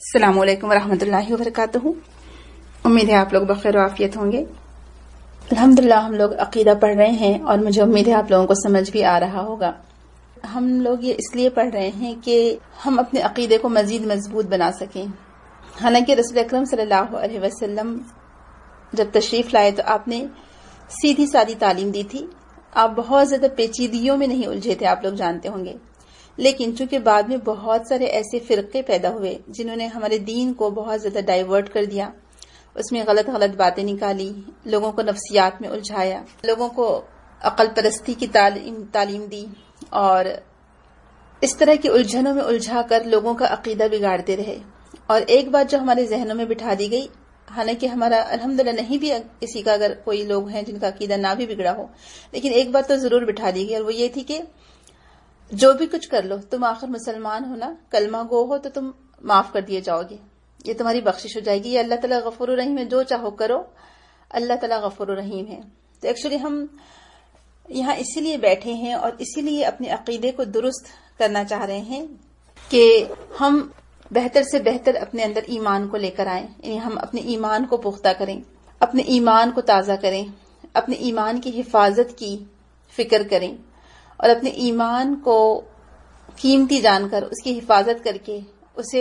السلام علیکم ورحمۃ اللہ وبرکاتہ۔ امید ہے آپ لوگ بخیر و عافیت ہوں گے۔ الحمدللہ ہم لوگ عقیدہ پڑھ رہے ہیں اور مجھے امید ہے آپ لوگوں کو سمجھ بھی آ رہا ہوگا۔ ہم لوگ یہ اس لیے پڑھ رہے ہیں کہ ہم اپنے عقیدے کو مزید مضبوط بنا سکیں۔ حالانکہ رسول اکرم صلی اللہ علیہ وسلم جب تشریف لائے تو آپ نے سیدھی سادی تعلیم دی تھی۔ آپ بہت زیادہ پیچیدگیوں میں نہیں الجھے تھے، آپ لوگ جانتے ہوں گے۔ لیکن چونکہ بعد میں بہت سارے ایسے فرقے پیدا ہوئے جنہوں نے ہمارے دین کو بہت زیادہ ڈائیورٹ کر دیا، اس میں غلط باتیں نکالی، لوگوں کو نفسیات میں الجھایا، لوگوں کو عقل پرستی کی تعلیم دی اور اس طرح کی الجھنوں میں الجھا کر لوگوں کا عقیدہ بگاڑتے رہے۔ اور ایک بات جو ہمارے ذہنوں میں بٹھا دی گئی، حالانکہ ہمارا الحمدللہ نہیں بھی کسی کا، اگر کوئی لوگ ہیں جن کا عقیدہ نہ بھی بگڑا ہو، لیکن ایک بات تو ضرور بٹھا دی گئی اور وہ یہ تھی کہ جو بھی کچھ کر لو، تم آخر مسلمان ہو نا، کلمہ گو ہو تو تم معاف کر دیے جاؤ گے، یہ تمہاری بخشش ہو جائے گی، یہ اللہ تعالیٰ غفور الرحیم ہے، جو چاہو کرو، اللہ تعالیٰ غفور الرحیم ہے۔ تو ایکچولی ہم یہاں اسی لیے بیٹھے ہیں اور اسی لیے اپنے عقیدے کو درست کرنا چاہ رہے ہیں کہ ہم بہتر سے بہتر اپنے اندر ایمان کو لے کر آئیں، یعنی ہم اپنے ایمان کو پختہ کریں، اپنے ایمان کو تازہ کریں، اپنے ایمان کی حفاظت کی فکر کریں اور اپنے ایمان کو قیمتی جان کر اس کی حفاظت کر کے اسے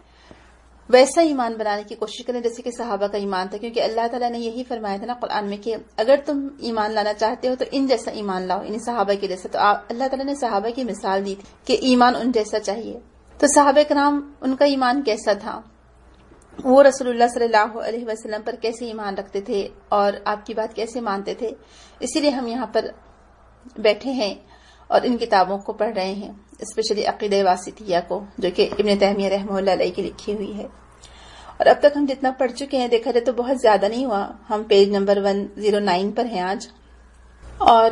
ویسا ایمان بنانے کی کوشش کریں جیسے کہ صحابہ کا ایمان تھا، کیونکہ اللہ تعالیٰ نے یہی فرمایا تھا نا قرآن میں کہ اگر تم ایمان لانا چاہتے ہو تو ان جیسا ایمان لاؤ، یعنی صحابہ کے جیسا۔ تو اللہ تعالیٰ نے صحابہ کی مثال دی تھی کہ ایمان ان جیسا چاہیے۔ تو صحابہ کرام ان کا ایمان کیسا تھا، وہ رسول اللہ صلی اللہ علیہ وسلم پر کیسے ایمان رکھتے تھے اور آپ کی بات کیسے مانتے تھے، اسی لیے ہم یہاں پر بیٹھے ہیں اور ان کتابوں کو پڑھ رہے ہیں، اسپیشلی عقیدہ واسطیہ کو، جو کہ ابن تیمیہ رحمہ اللہ علیہ کی لکھی ہوئی ہے۔ اور اب تک ہم جتنا پڑھ چکے ہیں، دیکھا جائے تو بہت زیادہ نہیں ہوا، ہم پیج نمبر 109 پر ہیں آج، اور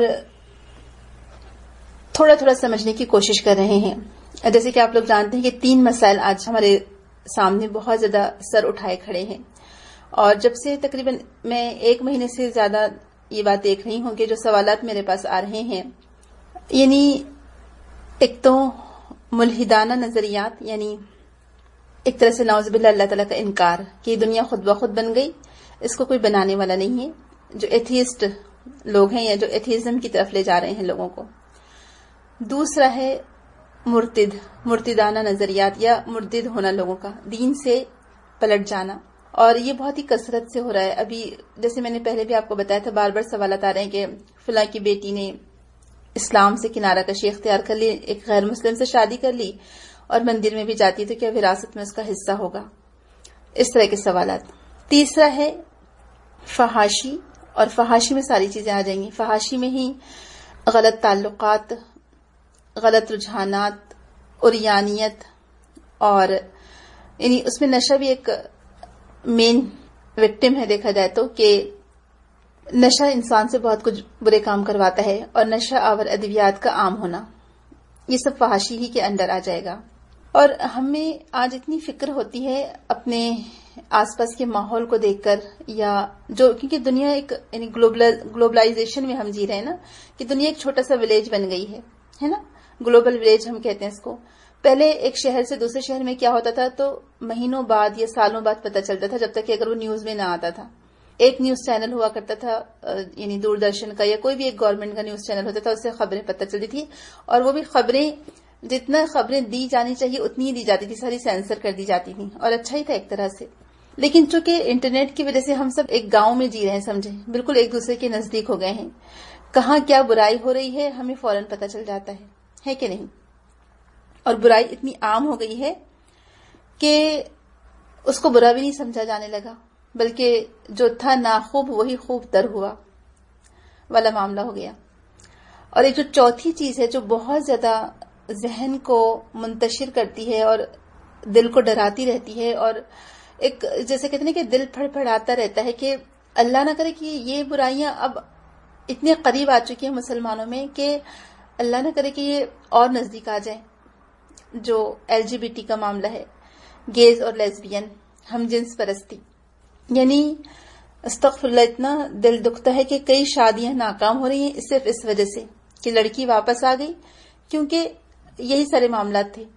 تھوڑا تھوڑا سمجھنے کی کوشش کر رہے ہیں۔ جیسے کہ آپ لوگ جانتے ہیں کہ 3 مسائل آج ہمارے سامنے بہت زیادہ سر اٹھائے کھڑے ہیں، اور جب سے تقریباً میں 1 مہینے سے زیادہ یہ بات دیکھ رہی ہوں کہ جو سوالات میرے پاس آ رہے ہیں، یعنی ایک تو ملحدانہ نظریات، یعنی ایک طرح سے نعوذ باللہ اللہ تعالیٰ کا انکار کہ یہ دنیا خود بخود بن گئی، اس کو کوئی بنانے والا نہیں ہے، جو ایتھیسٹ لوگ ہیں یا جو ایتھیزم کی طرف لے جا رہے ہیں لوگوں کو۔ دوسرا ہے مرتدانہ نظریات یا مرتد ہونا، لوگوں کا دین سے پلٹ جانا، اور یہ بہت ہی کثرت سے ہو رہا ہے۔ ابھی جیسے میں نے پہلے بھی آپ کو بتایا تھا، بار بار سوالات آ رہے ہیں کہ فلاں کی بیٹی نے اسلام سے کنارہ کشی اختیار کر لی، ایک غیر مسلم سے شادی کر لی اور مندر میں بھی جاتی ہے تو کیا وراثت میں اس کا حصہ ہوگا، اس طرح کے سوالات۔ تیسرا ہے فحاشی، اور فحاشی میں ساری چیزیں آ جائیں گی۔ فحاشی میں ہی غلط تعلقات، غلط رجحانات، عریانیت، اور یعنی اس میں نشہ بھی ایک مین وکٹم ہے، دیکھا جائے تو کہ نشہ انسان سے بہت کچھ برے کام کرواتا ہے، اور نشہ آور ادویات کا عام ہونا، یہ سب فحاشی ہی کے انڈر آ جائے گا۔ اور ہمیں آج اتنی فکر ہوتی ہے اپنے آس پاس کے ماحول کو دیکھ کر، یا جو کیونکہ دنیا ایک یعنی گلوبلائزیشن میں ہم جی رہے ہیں نا، کہ دنیا ایک چھوٹا سا ولیج بن گئی ہے نا، گلوبل ولیج ہم کہتے ہیں اس کو۔ پہلے ایک شہر سے دوسرے شہر میں کیا ہوتا تھا تو مہینوں بعد یا سالوں بعد پتہ چلتا تھا، جب تک کہ اگر وہ نیوز میں نہ آتا تھا۔ ایک نیوز چینل ہوا کرتا تھا، یعنی دوردرشن کا یا کوئی بھی ایک گورنمنٹ کا نیوز چینل ہوتا تھا، اس سے خبریں پتہ چلتی تھی، اور وہ بھی خبریں جتنا خبریں دی جانی چاہیے اتنی ہی دی جاتی تھی، ساری سینسر کر دی جاتی تھی، اور اچھا ہی تھا ایک طرح سے۔ لیکن چونکہ انٹرنیٹ کی وجہ سے ہم سب ایک گاؤں میں جی رہے ہیں، سمجھے، بالکل ایک دوسرے کے نزدیک ہو گئے ہیں، کہاں کیا برائی ہو رہی ہے ہمیں فوراً پتہ چل جاتا ہے کہ نہیں؟ اور برائی اتنی عام ہو گئی ہے کہ اس کو برا بھی نہیں سمجھا جانے لگا، بلکہ جو تھا ناخوب وہی خوب تر ہوا والا معاملہ ہو گیا۔ اور ایک جو چوتھی چیز ہے جو بہت زیادہ ذہن کو منتشر کرتی ہے اور دل کو ڈراتی رہتی ہے، اور ایک جیسے کہتے ہیں کہ دل پھڑ پھڑاتا رہتا ہے کہ اللہ نہ کرے کہ یہ برائیاں اب اتنے قریب آ چکی ہیں مسلمانوں میں کہ اللہ نہ کرے کہ یہ اور نزدیک آ جائیں۔ جو LGBT کا معاملہ ہے، گیز اور لیزبین، ہم جنس پرستی، یعنی استغفر اللہ، اتنا دل دکھتا ہے کہ کئی شادیاں ناکام ہو رہی ہیں صرف اس وجہ سے کہ لڑکی واپس آ گئی، کیونکہ یہی سارے معاملات تھے۔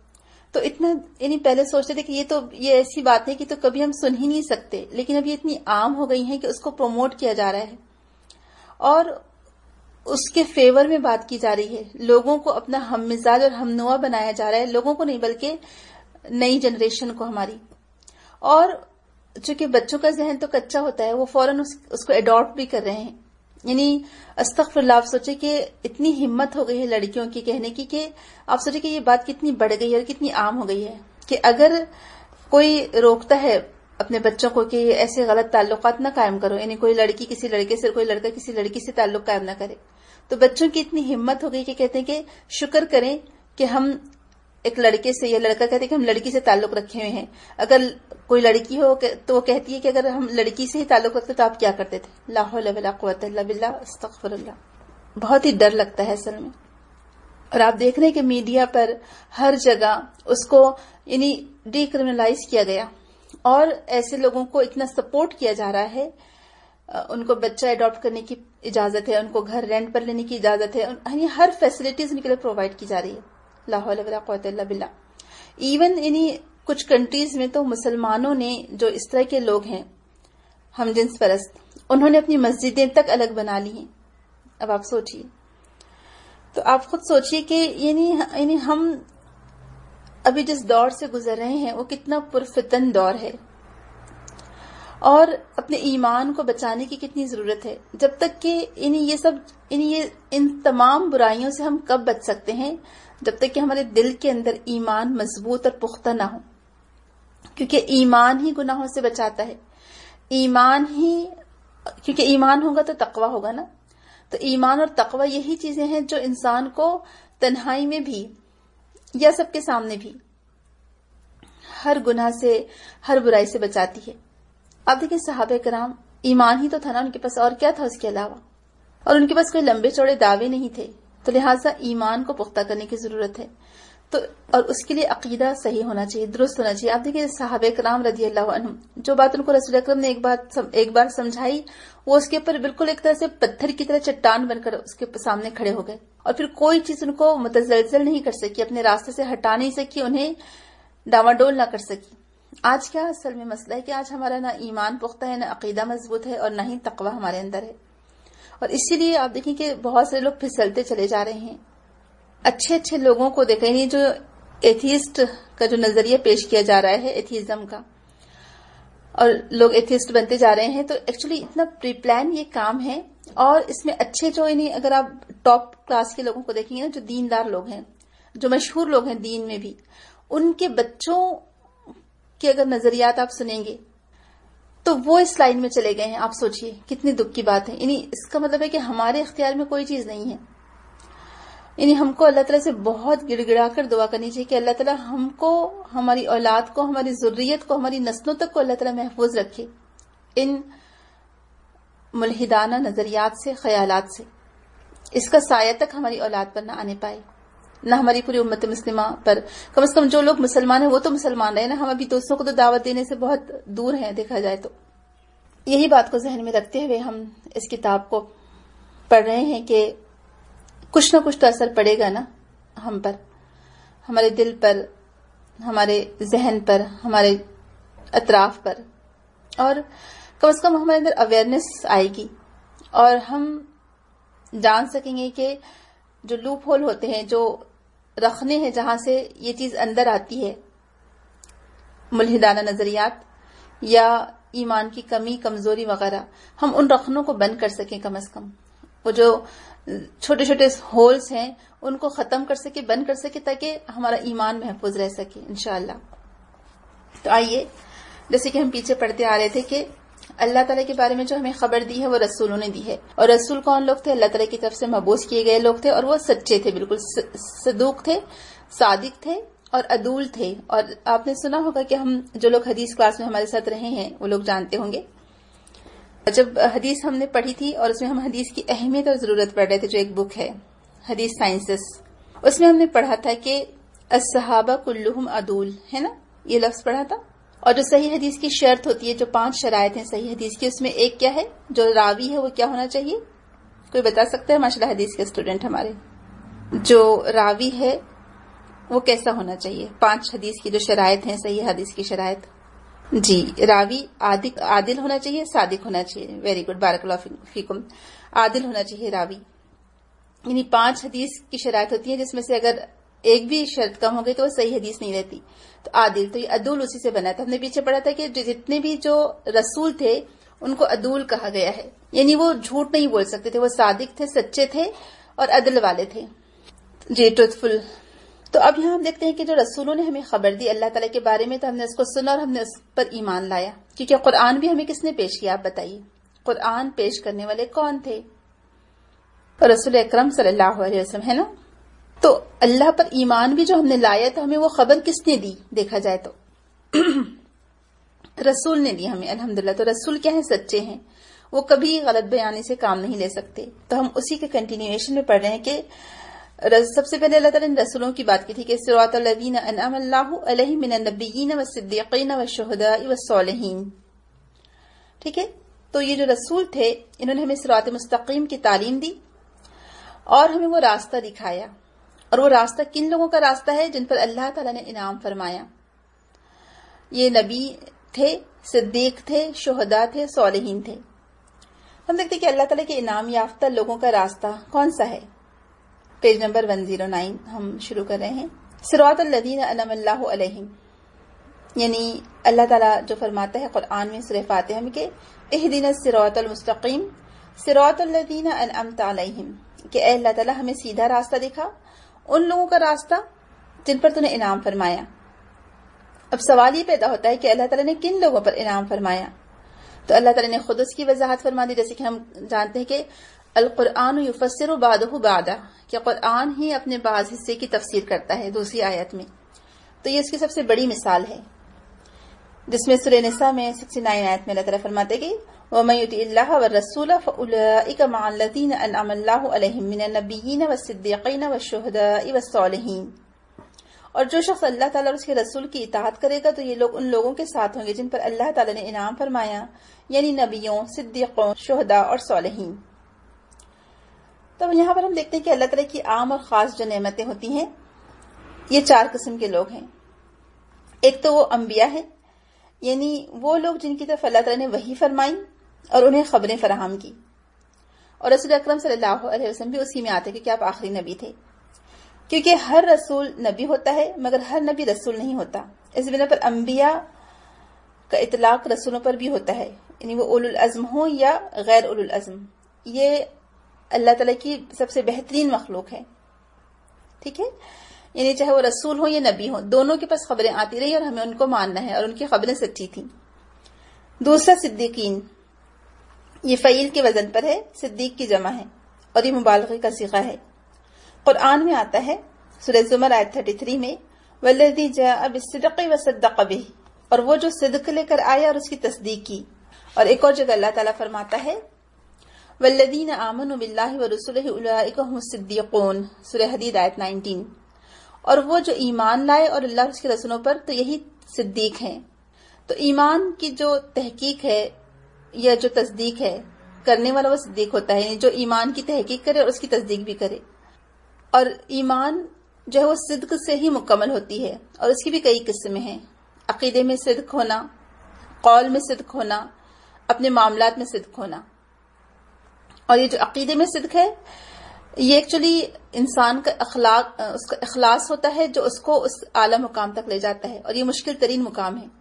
تو اتنا یعنی پہلے سوچتے تھے کہ یہ ایسی بات ہے کہ تو کبھی ہم سن ہی نہیں سکتے، لیکن اب یہ اتنی عام ہو گئی ہیں کہ اس کو پروموٹ کیا جا رہا ہے اور اس کے فیور میں بات کی جا رہی ہے. لوگوں کو اپنا ہم مزاج اور ہم نوا بنایا جا رہا ہے، لوگوں کو نہیں بلکہ نئی جنریشن کو ہماری. اور چونکہ بچوں کا ذہن تو کچا ہوتا ہے، وہ فوراً اس کو اڈاپٹ بھی کر رہے ہیں. یعنی استغفر اللہ، آپ سوچے کہ اتنی ہمت ہو گئی ہے لڑکیوں کی کہنے کی کہ آپ سوچے کہ یہ بات کتنی بڑھ گئی ہے اور کتنی عام ہو گئی ہے کہ اگر کوئی روکتا ہے اپنے بچوں کو کہ ایسے غلط تعلقات نہ قائم کرو، یعنی کوئی لڑکی کسی لڑکے سے، کوئی لڑکا کسی لڑکی سے تعلق قائم نہ کرے، تو بچوں کی اتنی ہمت ہو گئی کہ کہتے ہیں کہ شکر کریں کہ ہم ایک لڑکے سے، یا لڑکا کہتے ہیں کہ ہم لڑکی سے تعلق رکھے ہوئے ہیں. اگر کوئی لڑکی ہو تو وہ کہتی ہے کہ اگر ہم لڑکی سے ہی تعلق رکھتے تو آپ کیا کرتے تھے؟ لا حول ولا قوت الا باللہ، استغفر اللہ. بہت ہی ڈر لگتا ہے اصل میں. اور آپ دیکھ رہے ہیں کہ میڈیا پر ہر جگہ اس کو یعنی ڈی کرمنلائز کیا گیا اور ایسے لوگوں کو اتنا سپورٹ کیا جا رہا ہے. ان کو بچہ اڈاپٹ کرنے کی اجازت ہے، ان کو گھر رینٹ پر لینے کی اجازت ہے، یعنی ہر فیسلٹیز ان کے لیے پرووائڈ کی جا رہی ہے. لا حول ولا قوت الا باللہ. ایون یعنی کچھ کنٹریز میں تو مسلمانوں نے، جو اس طرح کے لوگ ہیں ہم جنس پرست، انہوں نے اپنی مسجدیں تک الگ بنا لی ہیں. اب آپ سوچئے، تو آپ خود سوچئے کہ یعنی ہم ابھی جس دور سے گزر رہے ہیں وہ کتنا پرفتن دور ہے، اور اپنے ایمان کو بچانے کی کتنی ضرورت ہے. جب تک کہ ان تمام برائیوں سے ہم کب بچ سکتے ہیں؟ جب تک کہ ہمارے دل کے اندر ایمان مضبوط اور پختہ نہ ہو، کیونکہ ایمان ہی گناہوں سے بچاتا ہے. کیونکہ ایمان ہوگا تو تقوی ہوگا نا. تو ایمان اور تقوی یہی چیزیں ہیں جو انسان کو تنہائی میں بھی یا سب کے سامنے بھی ہر گناہ سے، ہر برائی سے بچاتی ہے. آپ دیکھیں صحابہ کرام، ایمان ہی تو تھا نا ان کے پاس، اور کیا تھا اس کے علاوہ؟ اور ان کے پاس کوئی لمبے چوڑے دعوے نہیں تھے، تو لہٰذا ایمان کو پختہ کرنے کی ضرورت ہے. تو اور اس کے لیے عقیدہ صحیح ہونا چاہیے، درست ہونا چاہیے. آپ دیکھیں صحابہ کرام رضی اللہ عنہم، جو بات ان کو رسول اکرم نے ایک بار سمجھائی، وہ اس کے اوپر بالکل ایک طرح سے پتھر کی طرح چٹان بن کر اس کے سامنے کھڑے ہو گئے، اور پھر کوئی چیز ان کو متزلزل نہیں کر سکی، اپنے راستے سے ہٹا نہیں سکی، انہیں ڈاواڈول نہ کر سکی. آج کیا اصل میں مسئلہ ہے کہ آج ہمارا نہ ایمان پختہ ہے، نہ عقیدہ مضبوط ہے، اور نہ ہی تقوی ہمارے اندر ہے. اور اسی لیے آپ دیکھیں کہ بہت سے لوگ پھسلتے چلے جا رہے ہیں. اچھے لوگوں کو دیکھیں، نہیں جو ایتھیسٹ کا جو نظریہ پیش کیا جا رہا ہے ایتھیزم کا، اور لوگ ایتھیسٹ بنتے جا رہے ہیں، تو ایکچولی اتنا پری پلان یہ کام ہے. اور اس میں اچھے جو اگر آپ ٹاپ کلاس کے لوگوں کو دیکھیں گے نا، جو دیندار لوگ ہیں، جو مشہور لوگ ہیں دین میں بھی، ان کے بچوں کے اگر نظریات آپ سنیں گے تو وہ اس لائن میں چلے گئے ہیں. آپ سوچئے کتنی دکھ کی بات ہے. اس کا مطلب ہے کہ ہمارے اختیار میں کوئی چیز نہیں ہے. ہم کو اللہ تعالیٰ سے بہت گڑ گڑا کر دعا کرنی چاہیے کہ اللہ تعالیٰ ہم کو، ہماری اولاد کو، ہماری ذریت کو، ہماری نسلوں تک کو اللہ تعالیٰ محفوظ رکھے ان ملحدانہ نظریات سے، خیالات سے. اس کا سایہ تک ہماری اولاد پر نہ آنے پائے، نہ ہماری پوری امت مسلمہ پر. کم از کم جو لوگ مسلمان ہیں وہ تو مسلمان رہے نا. ہم ابھی دوسروں کو تو دعوت دینے سے بہت دور ہیں دیکھا جائے تو. یہی بات کو ذہن میں رکھتے ہوئے ہم اس کتاب کو پڑھ رہے ہیں کہ کچھ نہ کچھ تو اثر پڑے گا نا ہم پر، ہمارے دل پر، ہمارے ذہن پر، ہمارے اطراف پر. اور کم از کم ہمارے اندر اویئرنیس آئے گی اور ہم جان سکیں گے کہ جو لوپ ہول ہوتے ہیں، جو رخنے ہیں جہاں سے یہ چیز اندر آتی ہے، ملحدانہ نظریات یا ایمان کی کمی، کمزوری وغیرہ، ہم ان رخنوں کو بند کر سکیں. کم از کم وہ جو چھوٹے چھوٹے ہولز ہیں ان کو ختم کر سکے، بند کر سکے، تاکہ ہمارا ایمان محفوظ رہ سکے انشاءاللہ. تو آئیے، جیسے کہ ہم پیچھے پڑھتے آ رہے تھے کہ اللہ تعالیٰ کے بارے میں جو ہمیں خبر دی ہے وہ رسولوں نے دی ہے. اور رسول کون لوگ تھے؟ اللہ تعالیٰ کی طرف سے مبعوث کیے گئے لوگ تھے، اور وہ سچے تھے، بالکل صدوق تھے، صادق تھے اور عدول تھے. اور آپ نے سنا ہوگا کہ ہم جو لوگ حدیث کلاس میں ہمارے ساتھ رہے ہیں وہ لوگ جانتے ہوں گے، جب حدیث ہم نے پڑھی تھی اور اس میں ہم حدیث کی اہمیت اور ضرورت پڑھ رہے تھے، جو ایک بک ہے حدیث سائنسز، اس میں ہم نے پڑھا تھا کہ الصحابہ کلہم عدول، ہے نا، یہ لفظ پڑھا تھا. اور جو صحیح حدیث کی شرط ہوتی ہے، جو 5 شرائط ہیں صحیح حدیث کی، اس میں ایک کیا ہے؟ جو راوی ہے وہ کیا ہونا چاہیے؟ کوئی بتا سکتا ہے؟ ماشاءاللہ حدیث کے اسٹوڈنٹ ہمارے، جو راوی ہے وہ کیسا ہونا چاہیے؟ 5 حدیث کی جو شرائط ہیں، صحیح حدیث کی شرائط. جی، راوی عادل ہونا چاہیے، صادق ہونا چاہیے. ویری گڈ، بارک اللہ فیکم. عادل ہونا چاہیے راوی. یعنی 5 حدیث کی شرائط ہوتی ہیں، جس میں سے اگر ایک بھی شرط کم ہو گئی تو وہ صحیح حدیث نہیں رہتی. تو عادل، تو یہ عدول اسی سے بنا تھا. ہم نے پیچھے پڑھا تھا کہ جتنے بھی جو رسول تھے ان کو عدول کہا گیا ہے. یعنی وہ جھوٹ نہیں بول سکتے تھے، وہ صادق تھے، سچے تھے اور عدل والے تھے. جی، ٹروتھفل. تو اب یہاں ہم دیکھتے ہیں کہ جو رسولوں نے ہمیں خبر دی اللہ تعالیٰ کے بارے میں، تو ہم نے اس کو سنا اور ہم نے اس پر ایمان لایا. کیونکہ قرآن بھی ہمیں کس نے پیش کیا؟ آپ بتائیے. قرآن پیش کرنے والے کون تھے؟ رسول اکرم صلی اللہ علیہ وسلم، ہے نا. تو اللہ پر ایمان بھی جو ہم نے لایا تو ہمیں وہ خبر کس نے دی؟ دیکھا جائے تو رسول نے دی ہمیں، الحمدللہ. تو رسول کیا ہیں؟ سچے ہیں. وہ کبھی غلط بیانی سے کام نہیں لے سکتے. تو ہم اسی کے کنٹینیویشن میں پڑھ رہے ہیں کہ سب سے پہلے اللہ تعالیٰ نے رسولوں کی بات کی تھی کہ صراط الذین انعم اللہ علیہم من النبیین والصدیقین والشہداء والصالحین. ٹھیک ہے. تو یہ جو رسول تھے انہوں نے ہمیں صراط مستقیم کی تعلیم دی اور ہمیں وہ راستہ دکھایا. اور وہ راستہ کن لوگوں کا راستہ ہے؟ جن پر اللہ تعالیٰ نے انعام فرمایا. یہ نبی تھے، صدیق تھے، شہداء تھے، صالحین تھے. ہم دیکھتے کہ اللہ تعالیٰ کے انعام یافتہ لوگوں کا راستہ کون سا ہے؟ پیج نمبر 109 ہم شروع کر رہے ہیں. صراط الذین انعم اللہ علیہم، یعنی اللہ تعالیٰ جو فرماتا ہے قرآن میں سورہ فاتحہ میں کہ اہدنا الصراط المستقیم صراط الذین انعمت علیہم، کہ اے اللہ تعالیٰ ہمیں سیدھا راستہ دکھا، ان لوگوں کا راستہ جن پر تو نے انعام فرمایا. اب سوال یہ پیدا ہوتا ہے کہ اللہ تعالیٰ نے کن لوگوں پر انعام فرمایا؟ تو اللہ تعالیٰ نے خود اس کی وضاحت فرما دی. جیسے کہ ہم جانتے ہیں کہ القرآن یفسر بعضہ بعضا، کہ قرآن ہی اپنے بعض حصے کی تفسیر کرتا ہے دوسری آیت میں. تو یہ اس کی سب سے بڑی مثال ہے، جس میں سورہ نساء میں 69 آیت میں اللہ تعالیٰ فرماتے کہ وَمَن يُطِعِ اللَّهَ وَالرَّسُولَ فَأُولَٰئِكَ مَعَ الَّذِينَ أَنْعَمَ اللَّهُ عَلَيْهِم مِّنَ النَّبِيِّينَ وَالصِّدِّيقِينَ وَالشُّهَدَاءِ وَالصَّالِحِينَ. اور جو شخص اللہ تعالیٰ اور اس کے رسول کی اطاعت کرے گا تو یہ لوگ ان لوگوں کے ساتھ ہوں گے جن پر اللہ تعالیٰ نے انعام فرمایا، یعنی نبیوں، صدیقوں، شہداء اور صالحین. تو یہاں پر ہم دیکھتے ہیں کہ اللہ تعالیٰ کی عام اور خاص جو نعمتیں ہوتی ہیں یہ 4 قسم کے لوگ ہیں. ایک تو وہ انبیاء ہیں، یعنی وہ لوگ جن کی طرف اللہ تعالیٰ نے وحی فرمائی اور انہیں خبریں فراہم کی. اور رسول اکرم صلی اللہ علیہ وسلم بھی اسی میں آتے کیونکہ آپ آخری نبی تھے. کیونکہ ہر رسول نبی ہوتا ہے مگر ہر نبی رسول نہیں ہوتا. اس بنا پر انبیاء کا اطلاق رسولوں پر بھی ہوتا ہے، یعنی وہ اولو العزم ہوں یا غیر اولو العزم. یہ اللہ تعالیٰ کی سب سے بہترین مخلوق ہے. ٹھیک ہے. یعنی چاہے وہ رسول ہوں یا نبی ہوں، دونوں کے پاس خبریں آتی رہی اور ہمیں ان کو ماننا ہے اور ان کی خبریں سچی تھیں. دوسرا صدیقین، یہ فعیل کے وزن پر ہے، صدیق کی جمع ہے اور یہ مبالغے کا صیغہ ہے. قرآن میں آتا ہے سورہ زمر آیت 33 میں والذی جاء بالصدق وصدق به، اور وہ جو صدق لے کر آیا اور اس کی تصدیق کی. اور ایک اور جگہ اللہ تعالیٰ فرماتا ہے والذین آمنوا باللہ ورسلہ اولئک هم الصدیقون، سورہ حدید آیت 19. اور وہ جو ایمان لائے اور اللہ اور اس کے رسولوں پر تو یہی صدیق ہیں. تو ایمان کی جو تحقیق ہے یا جو تصدیق ہے کرنے والا وہ صدیق ہوتا ہے، یعنی جو ایمان کی تحقیق کرے اور اس کی تصدیق بھی کرے. اور ایمان جو ہے وہ صدق سے ہی مکمل ہوتی ہے اور اس کی بھی کئی قسمیں ہیں. عقیدے میں صدق ہونا، قول میں صدق ہونا، اپنے معاملات میں صدق ہونا. اور یہ جو عقیدے میں صدق ہے یہ ایکچولی انسان کا اخلاق، اس کا اخلاص ہوتا ہے جو اس کو اس اعلیٰ مقام تک لے جاتا ہے، اور یہ مشکل ترین مقام ہے.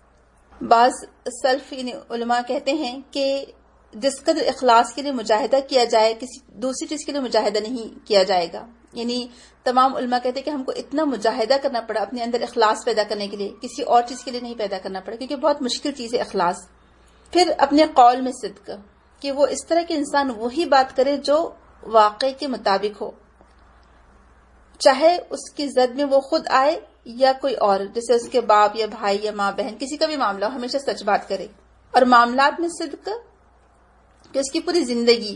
بعض سلف یعنی علماء کہتے ہیں کہ جس قدر اخلاص کے لیے مجاہدہ کیا جائے کسی دوسری چیز کے لیے مجاہدہ نہیں کیا جائے گا. یعنی تمام علماء کہتے ہیں کہ ہم کو اتنا مجاہدہ کرنا پڑا اپنے اندر اخلاص پیدا کرنے کے لیے، کسی اور چیز کے لیے نہیں پیدا کرنا پڑا، کیونکہ بہت مشکل چیز ہے اخلاص. پھر اپنے قول میں صدق، کہ وہ اس طرح کے انسان وہی بات کرے جو واقع کے مطابق ہو، چاہے اس کی زد میں وہ خود آئے یا کوئی اور، جیسے اس کے باپ یا بھائی یا ماں بہن، کسی کا بھی معاملہ ہو، ہمیشہ سچ بات کرے. اور معاملات میں صدق، کہ اس کی پوری زندگی،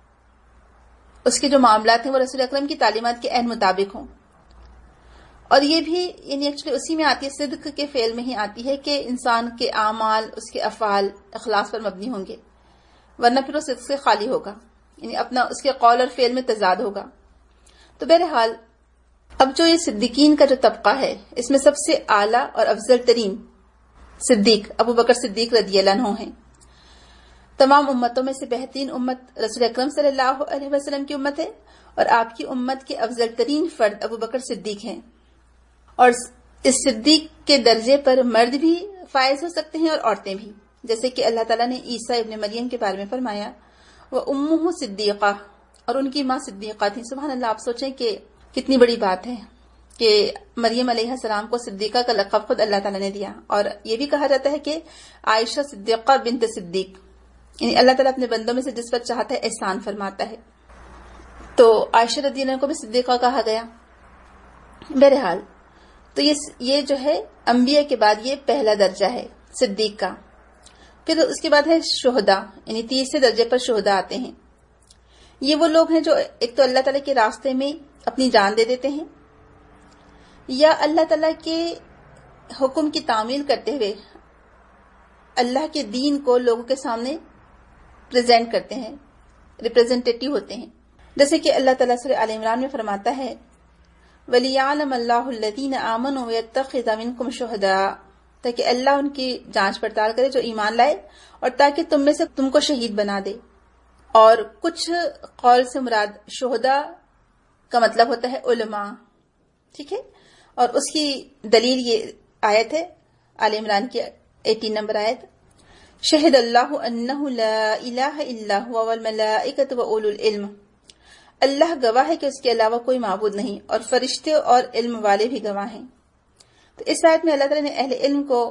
اس کے جو معاملات ہیں وہ رسول اکرم کی تعلیمات کے عین مطابق ہوں. اور یہ بھی یعنی ایکچولی اسی میں آتی ہے، صدق کے فعل میں ہی آتی ہے کہ انسان کے اعمال، اس کے افعال اخلاص پر مبنی ہوں گے، ورنہ پھر وہ صدق سے خالی ہوگا، یعنی اپنا اس کے قول اور فعل میں تضاد ہوگا. تو بہرحال اب جو یہ صدیقین کا جو طبقہ ہے، اس میں سب سے اعلیٰ اور افضل ترین صدیق ابو بکر صدیق رضی اللہ عنہ ہیں۔ تمام امتوں میں سے بہترین امت رسول اکرم صلی اللہ علیہ وسلم کی امت ہے، اور آپ کی امت کے افضل ترین فرد ابو بکر صدیق ہیں، اور اس صدیق کے درجے پر مرد بھی فائز ہو سکتے ہیں اور عورتیں بھی، جیسے کہ اللہ تعالیٰ نے عیسیٰ ابن مریم کے بارے میں فرمایا وَأُمُّهُ صِدِّيقَةٌ، اور ان کی ماں صدیقہ تھی۔ سبحان اللہ، آپ سوچیں کہ کتنی بڑی بات ہے کہ مریم علیہ السلام کو صدیقہ کا لقب خود اللہ تعالیٰ نے دیا، اور یہ بھی کہا جاتا ہے کہ عائشہ صدیقہ بنت صدیق، یعنی اللہ تعالیٰ اپنے بندوں میں سے جس پر چاہتا ہے احسان فرماتا ہے، تو عائشہ رضی اللہ عنہ کو بھی صدیقہ کہا گیا۔ بہرحال تو یہ جو ہے انبیاء کے بعد یہ پہلا درجہ ہے صدیق کا۔ پھر اس کے بعد ہے شہداء، یعنی تیسرے درجے پر شہداء آتے ہیں۔ یہ وہ لوگ ہیں جو ایک تو اللہ تعالیٰ کے راستے میں اپنی جان دے دیتے ہیں، یا اللہ تعالیٰ کے حکم کی تعمیل کرتے ہوئے اللہ کے دین کو لوگوں کے سامنے پریزنٹ کرتے ہیں، ریپریزنٹیٹیو ہوتے ہیں، جیسے کہ اللہ تعالیٰ سورہ آل عمران میں فرماتا ہے وَلِيَعْلَمَ اللَّهُ الَّذِينَ آمَنُوا وَيَتَّخِذَ مِنكُمْ شُهَدَاءَ، تاکہ اللہ ان کی جانچ پڑتال کرے جو ایمان لائے، اور تاکہ تم میں سے تم کو شہید بنا دے۔ اور کچھ قول سے مراد شہداء کا مطلب ہوتا ہے علماء، ٹھیک ہے، اور اس کی دلیل یہ آیت ہے آل عمران کی 18 نمبر آیت، شہد اللہ انہ لا الہ الا هو والملائکۃ واولو العلم، اللہ گواہ ہے کہ اس کے علاوہ کوئی معبود نہیں، اور فرشتے اور علم والے بھی گواہ ہیں۔ تو اس آیت میں اللہ تعالیٰ نے اہل علم کو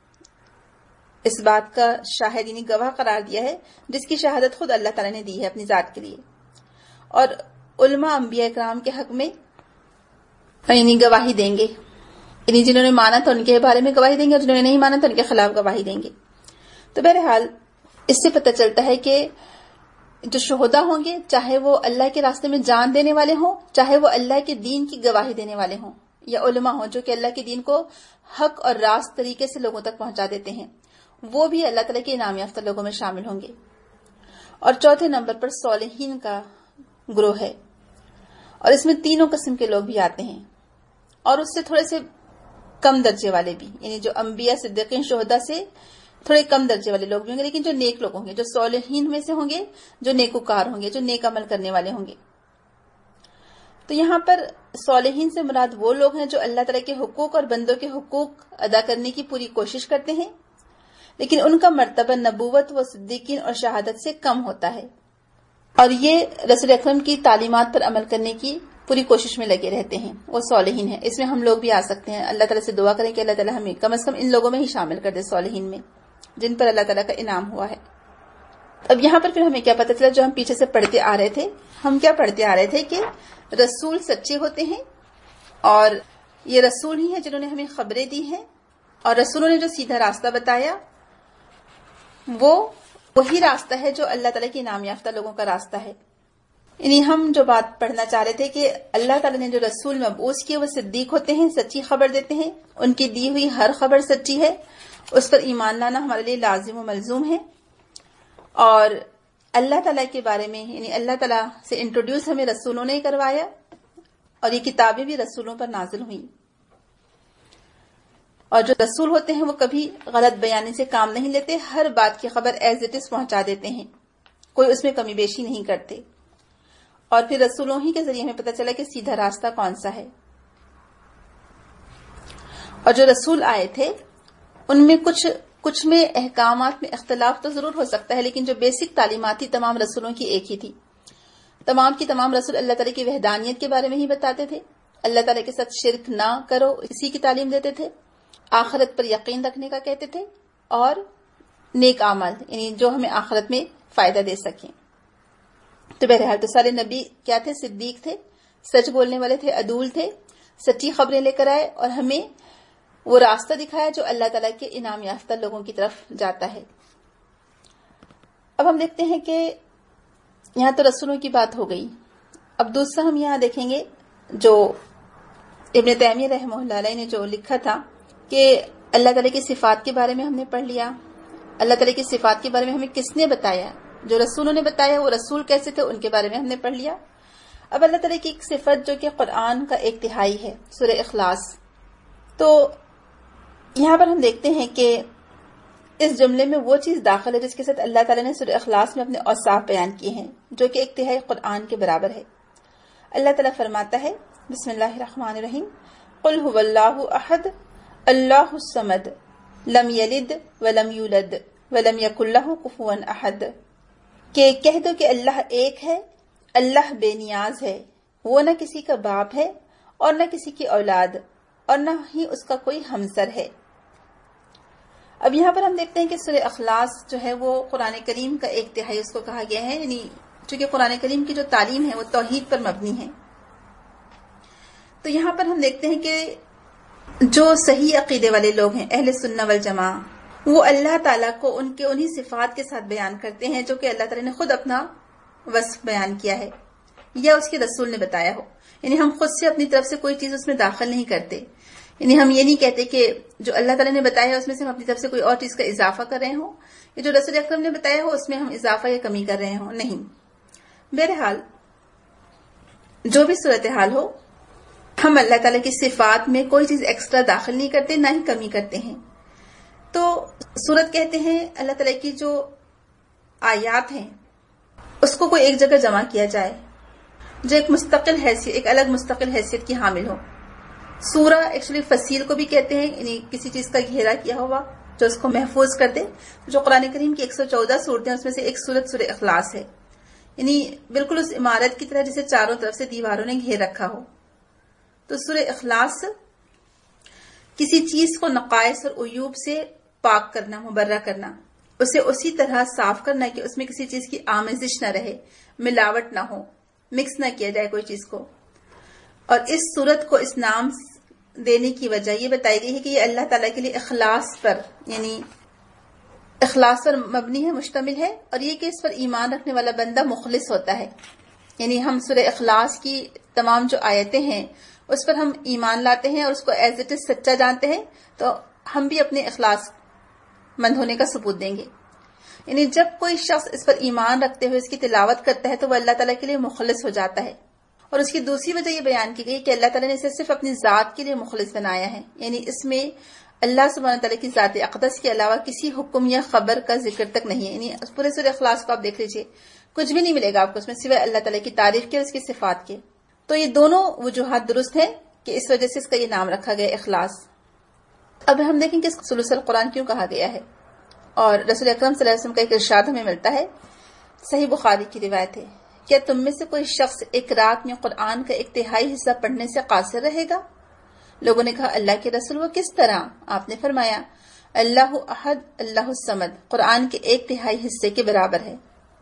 اس بات کا شاہد یعنی گواہ قرار دیا ہے، جس کی شہادت خود اللہ تعالیٰ نے دی ہے اپنی ذات کے لیے، اور علماء انبیاء کرام کے حق میں یعنی گواہی دیں گے، یعنی جنہوں نے مانا تو ان کے بارے میں گواہی دیں گے، اور جنہوں نے نہیں مانا تو ان کے خلاف گواہی دیں گے۔ تو بہرحال اس سے پتہ چلتا ہے کہ جو شہداء ہوں گے، چاہے وہ اللہ کے راستے میں جان دینے والے ہوں، چاہے وہ اللہ کے دین کی گواہی دینے والے ہوں، یا علماء ہوں جو کہ اللہ کے دین کو حق اور راست طریقے سے لوگوں تک پہنچا دیتے ہیں، وہ بھی اللہ تعالیٰ کے انعام یافتہ لوگوں میں شامل ہوں گے۔ اور چوتھے نمبر پر صالحین کا گروہ ہے، اور اس میں تینوں قسم کے لوگ بھی آتے ہیں، اور اس سے تھوڑے سے کم درجے والے بھی، یعنی جو انبیاء صدیقین شہداء سے تھوڑے کم درجے والے لوگ بھی ہوں گے، لیکن جو نیک لوگ ہوں گے، جو صالحین میں سے ہوں گے، جو نیکوکار ہوں گے، جو نیک عمل کرنے والے ہوں گے۔ تو یہاں پر صالحین سے مراد وہ لوگ ہیں جو اللہ تعالیٰ کے حقوق اور بندوں کے حقوق ادا کرنے کی پوری کوشش کرتے ہیں، لیکن ان کا مرتبہ نبوت و صدیقین اور شہادت سے کم ہوتا ہے، اور یہ رسول اکرم کی تعلیمات پر عمل کرنے کی پوری کوشش میں لگے رہتے ہیں، وہ صالحین ہیں۔ اس میں ہم لوگ بھی آ سکتے ہیں، اللہ تعالیٰ سے دعا کریں کہ اللہ تعالیٰ ہمیں کم از کم ان لوگوں میں ہی شامل کر دے، صالحین میں، جن پر اللہ تعالیٰ کا انعام ہوا ہے۔ اب یہاں پر پھر ہمیں کیا پتہ چلا، جو ہم پیچھے سے پڑھتے آ رہے تھے، ہم کیا پڑھتے آ رہے تھے کہ رسول سچے ہوتے ہیں، اور یہ رسول ہی ہیں جنہوں نے ہمیں خبریں دی ہیں، اور رسولوں نے جو سیدھا راستہ بتایا وہی راستہ ہے جو اللہ تعالیٰ کے انعام یافتہ لوگوں کا راستہ ہے۔ یعنی ہم جو بات پڑھنا چاہ رہے تھے کہ اللہ تعالیٰ نے جو رسول مبعوث کیے وہ صدیق ہوتے ہیں، سچی خبر دیتے ہیں، ان کی دی ہوئی ہر خبر سچی ہے، اس پر ایمان لانا ہمارے لیے لازم و ملزوم ہے، اور اللہ تعالیٰ کے بارے میں یعنی اللہ تعالیٰ سے انٹروڈیوس ہمیں رسولوں نے کروایا، اور یہ کتابیں بھی رسولوں پر نازل ہوئیں، اور جو رسول ہوتے ہیں وہ کبھی غلط بیانی سے کام نہیں لیتے، ہر بات کی خبر ایز اٹ از پہنچا دیتے ہیں، کوئی اس میں کمی بیشی نہیں کرتے۔ اور پھر رسولوں ہی کے ذریعے ہمیں پتہ چلا کہ سیدھا راستہ کون سا ہے۔ اور جو رسول آئے تھے ان میں کچھ میں احکامات میں اختلاف تو ضرور ہو سکتا ہے، لیکن جو بیسک تعلیمات تھی تمام رسولوں کی ایک ہی تھی۔ تمام کی تمام رسول اللہ تعالیٰ کی وحدانیت کے بارے میں ہی بتاتے تھے، اللہ تعالیٰ کے ساتھ شرک نہ کرو اسی کی تعلیم دیتے تھے، آخرت پر یقین رکھنے کا کہتے تھے، اور نیک عمل یعنی جو ہمیں آخرت میں فائدہ دے سکیں۔ تو بہرحال تو سارے نبی کیا تھے؟ صدیق تھے، سچ بولنے والے تھے، عدول تھے، سچی خبریں لے کر آئے، اور ہمیں وہ راستہ دکھایا جو اللہ تعالیٰ کے انعام یافتہ لوگوں کی طرف جاتا ہے۔ اب ہم دیکھتے ہیں کہ یہاں تو رسولوں کی بات ہو گئی، اب دوسرا ہم یہاں دیکھیں گے جو ابن تیمیہ رحمہ اللہ علیہ نے جو لکھا تھا کہ اللہ تعالیٰ کی صفات کے بارے میں ہم نے پڑھ لیا، اللہ تعالیٰ کی صفات کے بارے میں ہمیں کس نے بتایا، جو رسولوں نے بتایا وہ رسول کیسے تھے ان کے بارے میں ہم نے پڑھ لیا۔ اب اللہ تعالیٰ کی ایک صفت جو کہ قرآن کا 1/3 ہے، سورہ اخلاص، تو یہاں پر ہم دیکھتے ہیں کہ اس جملے میں وہ چیز داخل ہے جس کے ساتھ اللہ تعالیٰ نے سورہ اخلاص میں اپنے اوصاف بیان کیے ہیں، جو کہ 1/3 قرآن کے برابر ہے۔ اللہ تعالیٰ فرماتا ہے بسم اللہ الرحمن الرحیم قل هو اللہ احد اللہ الصمد لم یلد ولم یولد ولم یکن لہ کفوا احد، کہ کہہ دو کہ اللہ ایک ہے، اللہ بے نیاز ہے، وہ نہ کسی کا باپ ہے اور نہ کسی کی اولاد اور نہ ہی اس کا کوئی ہمسر ہے۔ اب یہاں پر ہم دیکھتے ہیں کہ سورہ اخلاص جو ہے وہ قرآن کریم کا 1/3 اس کو کہا گیا ہے، یعنی چونکہ قرآن کریم کی جو تعلیم ہے وہ توحید پر مبنی ہے، تو یہاں پر ہم دیکھتے ہیں کہ جو صحیح عقیدے والے لوگ ہیں، اہل سنہ والجماع، وہ اللہ تعالیٰ کو ان کے انہی صفات کے ساتھ بیان کرتے ہیں جو کہ اللہ تعالیٰ نے خود اپنا وصف بیان کیا ہے یا اس کے رسول نے بتایا ہو، یعنی ہم خود سے اپنی طرف سے کوئی چیز اس میں داخل نہیں کرتے، یعنی ہم یہ نہیں کہتے کہ جو اللہ تعالیٰ نے بتایا ہے اس میں سے ہم اپنی طرف سے کوئی اور چیز کا اضافہ کر رہے ہوں، یا جو رسول اکرم نے بتایا ہو اس میں ہم اضافہ یا کمی کر رہے ہوں، نہیں۔ بہرحال جو بھی صورتحال ہو، ہم اللہ تعالیٰ کی صفات میں کوئی چیز ایکسٹرا داخل نہیں کرتے، نہ ہی کمی کرتے ہیں۔ تو سورت کہتے ہیں اللہ تعالیٰ کی جو آیات ہیں اس کو کوئی ایک جگہ جمع کیا جائے جو ایک مستقل حیثیت، ایک الگ مستقل حیثیت کی حامل ہو۔ سورہ ایکچولی فصیل کو بھی کہتے ہیں، یعنی کسی چیز کا گھیرا کیا ہوا جو اس کو محفوظ کر دے۔ جو قرآن کریم کی 114 صورتیں اس میں سے ایک صورت سورہ اخلاص ہے، یعنی بالکل اس عمارت کی طرح جسے چاروں طرف سے دیواروں نے گھیر رکھا ہو۔ تو سورہ اخلاص کسی چیز کو نقائص اور عیوب سے پاک کرنا، مبرہ کرنا، اسے اسی طرح صاف کرنا کہ اس میں کسی چیز کی آمیزش نہ رہے، ملاوٹ نہ ہو، مکس نہ کیا جائے کوئی چیز کو۔ اور اس صورت کو اس نام دینے کی وجہ یہ بتائی گئی ہے کہ یہ اللہ تعالیٰ کے لیے اخلاص پر، یعنی اخلاص پر مبنی ہے، مشتمل ہے، اور یہ کہ اس پر ایمان رکھنے والا بندہ مخلص ہوتا ہے۔ یعنی ہم سورہ اخلاص کی تمام جو آیتیں ہیں اس پر ہم ایمان لاتے ہیں اور اس کو ایز اٹ از سچا جانتے ہیں، تو ہم بھی اپنے اخلاص مند ہونے کا ثبوت دیں گے۔ یعنی جب کوئی شخص اس پر ایمان رکھتے ہوئے اس کی تلاوت کرتا ہے تو وہ اللہ تعالیٰ کے لیے مخلص ہو جاتا ہے۔ اور اس کی دوسری وجہ یہ بیان کی گئی کہ اللہ تعالیٰ نے اسے صرف اپنی ذات کے لیے مخلص بنایا ہے، یعنی اس میں اللہ سبحانہ تعالیٰ کی ذات اقدس کے علاوہ کسی حکم یا خبر کا ذکر تک نہیں ہے۔ یعنی پورے سورہ اخلاص کو آپ دیکھ لیجئے، کچھ بھی نہیں ملے گا آپ کو اس میں سوائے اللہ تعالیٰ کی تعریف کے اور اس کی صفات کے۔ تو یہ دونوں وجوہات درست ہیں کہ اس وجہ سے اس کا یہ نام رکھا گیا اخلاص۔ اب ہم دیکھیں کہ اس کو ثلث القرآن کیوں کہا گیا ہے، اور رسول اکرم صلی اللہ علیہ وسلم کا ایک ارشاد ہمیں ملتا ہے، صحیح بخاری کی روایت ہے، کیا تم میں سے کوئی شخص ایک رات میں قرآن کا 1/3 حصہ پڑھنے سے قاصر رہے گا؟ لوگوں نے کہا اللہ کے رسول وہ کس طرح؟ آپ نے فرمایا اللہ احد اللہ الصمد قرآن کے 1/3 حصے کے برابر ہے۔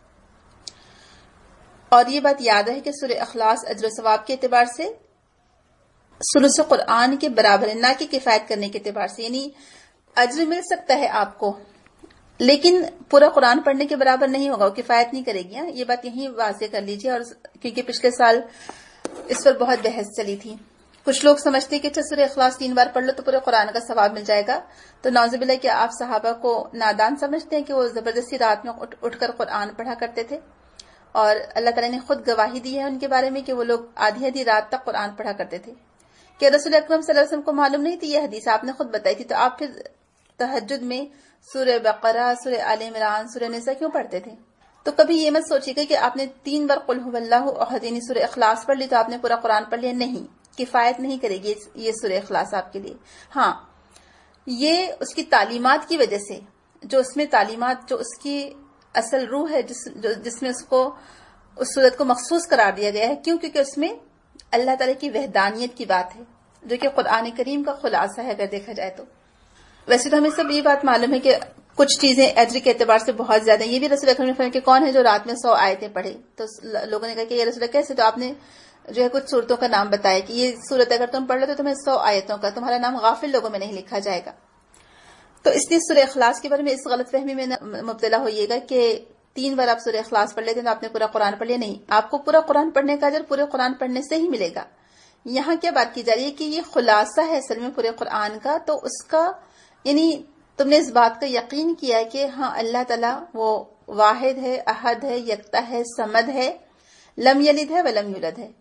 اور یہ بات یاد ہے کہ سورہ اخلاص اجر و ثواب کے اعتبار سے ثلث قرآن کے برابر ہے، نہ کہ کفایت کرنے کے اعتبار سے، یعنی اجر مل سکتا ہے آپ کو لیکن پورا قرآن پڑھنے کے برابر نہیں ہوگا، وہ کفایت نہیں کرے گی۔ یہ بات یہیں واضح کر لیجئے، اور کیونکہ پچھلے سال اس پر بہت بحث چلی تھی۔ کچھ لوگ سمجھتے کہ اچھا سورہ اخلاص 3 بار پڑھ لو تو پورے قرآن کا ثواب مل جائے گا، تو نعوذ باللہ کیا آپ صحابہ کو نادان سمجھتے ہیں کہ وہ زبردستی رات میں اٹھ کر قرآن پڑھا کرتے تھے؟ اور اللہ تعالیٰ نے خود گواہی دی ہے ان کے بارے میں کہ وہ لوگ آدھی آدھی رات تک قرآن پڑھا کرتے تھے۔ کہ رسول اکرم صلی اللہ علیہ وسلم کو معلوم نہیں تھی یہ حدیث، آپ نے خود بتائی تھی، تو آپ پھر تہجد میں سورہ بقرہ، سورہ آل عمران، سورہ نساء کیوں پڑھتے تھے؟ تو کبھی یہ مت سوچیے گا کہ آپ نے 3 بار قل هو اللہ احد یعنی سورہ اخلاص پڑھ لی تو آپ نے پورا قرآن پڑھ لیا، نہیں، کفایت نہیں کرے گی یہ سورہ اخلاص آپ کے لیے۔ ہاں، یہ اس کی تعلیمات کی وجہ سے، جو اس میں تعلیمات، جو اس کی اصل روح ہے، جس میں اس کو اس صورت کو مخصوص قرار دیا گیا ہے، کیوں؟ کیونکہ اس میں اللہ تعالیٰ کی وحدانیت کی بات ہے جو کہ قرآن کریم کا خلاصہ ہے اگر دیکھا جائے تو۔ ویسے تو ہمیں سب یہ بات معلوم ہے کہ کچھ چیزیں اجر کے اعتبار سے بہت زیادہ ہیں۔ یہ بھی رسول اکرم نے فرمایا کہ کون ہے جو رات میں 100 آیتیں پڑھے؟ تو لوگوں نے کہا کہ یہ رسول کیسے؟ تو آپ نے جو ہے کچھ صورتوں کا نام بتایا کہ یہ صورت اگر تم پڑھ لو تو تمہیں 100 آیتوں کا، تمہارا نام غافل لوگوں میں نہیں لکھا جائے گا۔ تو اس لیے سورہ اخلاص کے بارے میں اس غلط فہمی میں مبتلا ہوئیے گا کہ 3 بار آپ سورہ اخلاص پڑھ لیتے ہیں تو آپ نے پورا قرآن پڑھ لیا، نہیں، آپ کو پورا قرآن پڑھنے کا اجر پورے قرآن پڑھنے سے ہی ملے گا۔ یہاں کیا بات کی جا رہی ہے کہ یہ خلاصہ ہے اصل میں پورے قرآن کا، تو اس کا یعنی تم نے اس بات کا یقین کیا ہے کہ ہاں اللہ تعالیٰ وہ واحد ہے، احد ہے، یکتا ہے، صمد ہے، لم یلد ہے ولم یولد ہے،